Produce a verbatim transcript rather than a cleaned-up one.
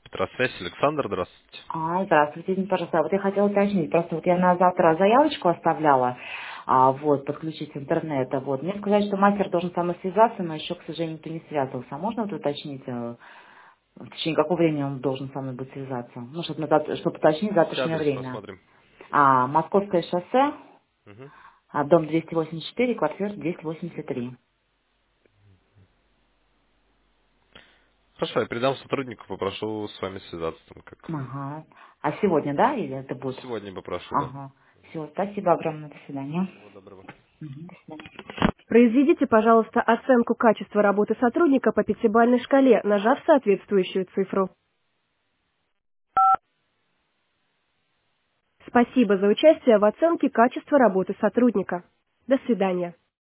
Петросвязь, Александр, здравствуйте. А, здравствуйте, извините, пожалуйста. Вот я хотела уточнить, просто вот я на завтра заявочку оставляла, а, вот, подключить интернет, а, вот. Мне сказали, что мастер должен со мной связаться, но еще, к сожалению, никто не связывался. А можно вот уточнить, э, в течение какого времени он должен со мной будет связаться? Ну, чтобы, на зав- чтобы уточнить Давайте завтрашнее адрес время. посмотрим. А, Московское шоссе, Мгм. а, дом двести восемьдесят четыре, квартира двести восемьдесят три. Хорошо, я передам сотруднику, попрошу с вами связаться. Там как. Ага. А сегодня, да, или это будет? Сегодня попрошу, да. Ага. Все, спасибо огромное, до свидания. Всего доброго. Мгм, до свидания. Произведите, пожалуйста, оценку качества работы сотрудника по пятибалльной шкале, нажав соответствующую цифру. Спасибо за участие в оценке качества работы сотрудника. До свидания.